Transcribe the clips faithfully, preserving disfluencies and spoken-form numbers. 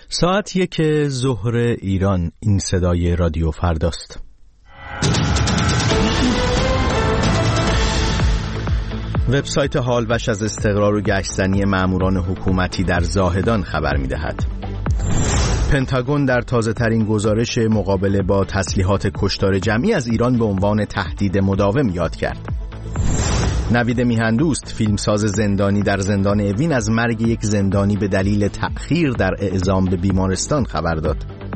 ساعت یک ظهر ایران. این صدای رادیو فرداست. وبسایت هالوش از استقرار و گشتزنی ماموران حکومتی در زاهدان خبر می‌دهد. پنتاگون در تازه‌ترین گزارش مقابله با تسلیحات کشتار جمعی از ایران به عنوان تهدید مداوم یاد کرد. نوید میهندوست، فیلمساز زندانی در زندان اوین، از مرگ یک زندانی به دلیل تأخیر در اعزام به بیمارستان خبر داد.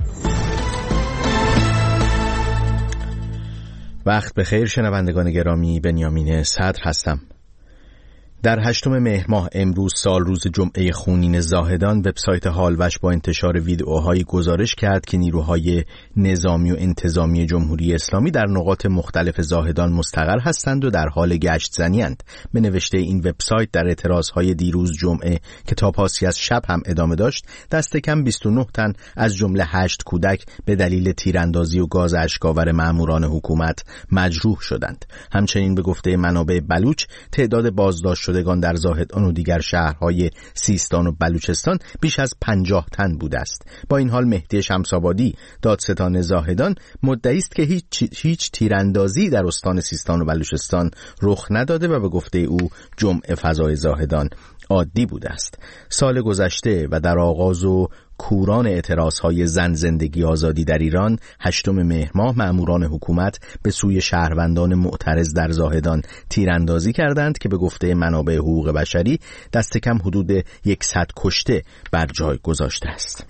وقت بخیر شنوندگان گرامی، بنیامین صدر هستم. در هشتم مهر ماه امروز سال روز جمعه خونین زاهدان، وبسایت هالوش با انتشار ویدئوهایی گزارش کرد که نیروهای نظامی و انتظامی جمهوری اسلامی در نقاط مختلف زاهدان مستقر هستند و در حال گشت زنی‌اند. به نوشته این وبسایت در اعتراضهای دیروز جمعه که تا پاسی از شب هم ادامه داشت، دست کم بیست و نه تن از جمله هشت کودک به دلیل تیراندازی و گاز اشک‌آور ماموران حکومت مجروح شدند. همچنین به گفته منابع بلوچ، تعداد بازداشت شدگان در زاهدان و دیگر شهرهای سیستان و بلوچستان بیش از پنجاه تن بوده است. با این حال مهدی شمس‌آبادی، دادستان زاهدان، مدعی است که هیچ هیچ تیراندازی در استان سیستان و بلوچستان رخ نداده و به گفته او جمعه فضای زاهدان عادی بوده است. سال گذشته و در آغاز و کوران اعتراضهای زن زندگی آزادی در ایران، هشتم مهر ماه ماموران حکومت به سوی شهروندان معترض در زاهدان تیراندازی کردند که به گفته منابع حقوق بشری دست کم حدود صد کشته بر جای گذاشته است.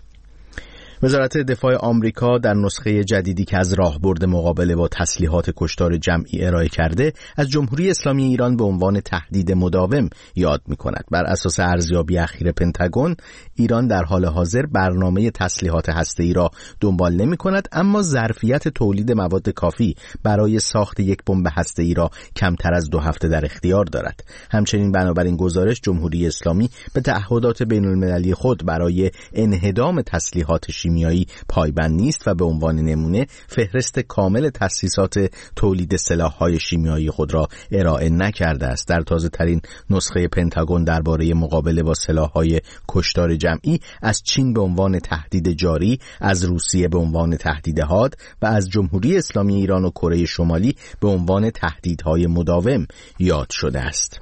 وزارت دفاع آمریکا در نسخه جدیدی که از راهبرد مقابله با تسلیحات کشتار جمعی ارائه کرده، از جمهوری اسلامی ایران به عنوان تهدید مداوم یاد می‌کند. بر اساس ارزیابی اخیر پنتاگون، ایران در حال حاضر برنامه تسلیحات هسته‌ای را دنبال نمی‌کند، اما ظرفیت تولید مواد کافی برای ساخت یک بمب هسته‌ای را کمتر از دو هفته در اختیار دارد. همچنین بنابراین گزارش، جمهوری اسلامی به تعهدات بین‌المللی خود برای انهدام تسلیحات شیمیایی پایبند نیست و به عنوان نمونه فهرست کامل تأسیسات تولید سلاح‌های شیمیایی خود را ارائه نکرده است. در تازه‌ترین نسخه پنتاگون درباره مقابله با سلاح‌های کشتار جمعی، از چین به عنوان تهدید جاری، از روسیه به عنوان تهدید حاد و از جمهوری اسلامی ایران و کره شمالی به عنوان تهدیدهای مداوم یاد شده است.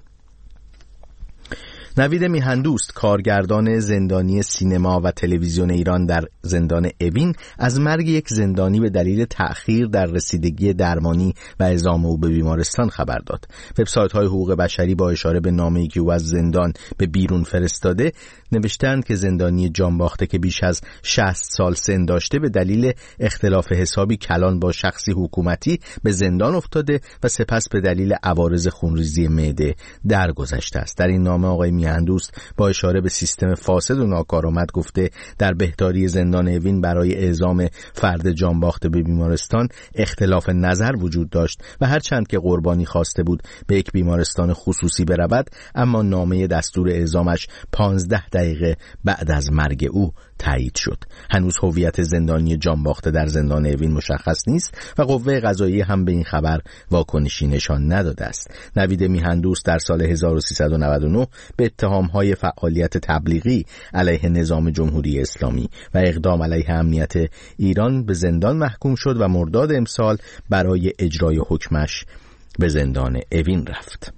نوید میهندوست، کارگردان زندانی سینما و تلویزیون ایران در زندان اوین، از مرگ یک زندانی به دلیل تأخیر در رسیدگی درمانی و اعزام او به بیمارستان خبر داد. وبسایت‌های حقوق بشری با اشاره به نامه‌ای که او از زندان به بیرون فرستاده نوشتند که زندانی جانباخته که بیش از شصت سال سن داشته به دلیل اختلاف حسابی کلان با شخصی حکومتی به زندان افتاده و سپس به دلیل عوارض خونریزی معده درگذشته است. در این نامه آقای میهندوست با اشاره به سیستم فاسد و ناکارآمد گفته در بهداری زندان اوین برای اعزام فرد جانباخته به بیمارستان اختلاف نظر وجود داشت و هرچند که قربانی خواسته بود به یک بیمارستان خصوصی برود، اما نامه دستور اعزامش پانزده دقیقه بعد از مرگ او تایید شد. هنوز هویت زندانی جانباخته در زندان اوین مشخص نیست و قوه قضاییه هم به این خبر واکنشی نشان نداده است. نوید میهندوست در سال هزار و سیصد و نود و نه به اتهام‌های فعالیت تبلیغی علیه نظام جمهوری اسلامی و اقدام علیه امنیت ایران به زندان محکوم شد و مرداد امسال برای اجرای حکمش به زندان اوین رفت.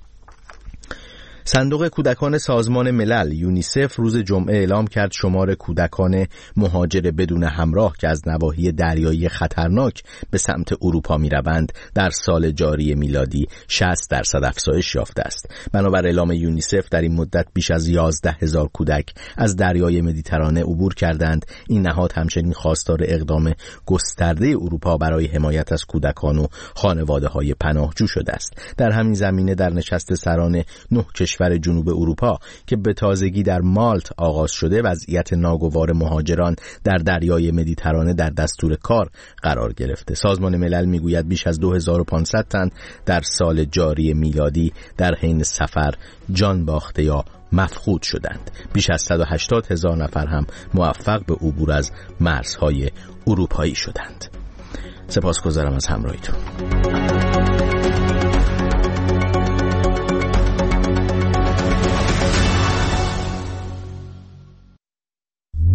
صندوق کودکان سازمان ملل یونیسف روز جمعه اعلام کرد شمار کودکان مهاجر بدون همراه که از نواحی دریایی خطرناک به سمت اروپا می‌روند در سال جاری میلادی شصت درصد افزایش یافته است. بنابر اعلام یونیسف در این مدت بیش از یازده هزار کودک از دریای مدیترانه عبور کردند. این نهاد همچنین خواستار اقدام گسترده اروپا برای حمایت از کودکان و خانواده‌های پناهجو شده است. در همین زمینه در نشست سران نه کشور جنوب اروپا که به تازگی در مالت آغاز شده، وضعیت ناگوار مهاجران در دریای مدیترانه در دستور کار قرار گرفته. سازمان ملل میگوید بیش از دو هزار و پانصد تن در سال جاری میلادی در حین سفر جان باخته یا مفقود شدند. بیش از صد و هشتاد هزار نفر هم موفق به عبور از مرزهای اروپایی شدند. سپاسگزارم از همراهیتون.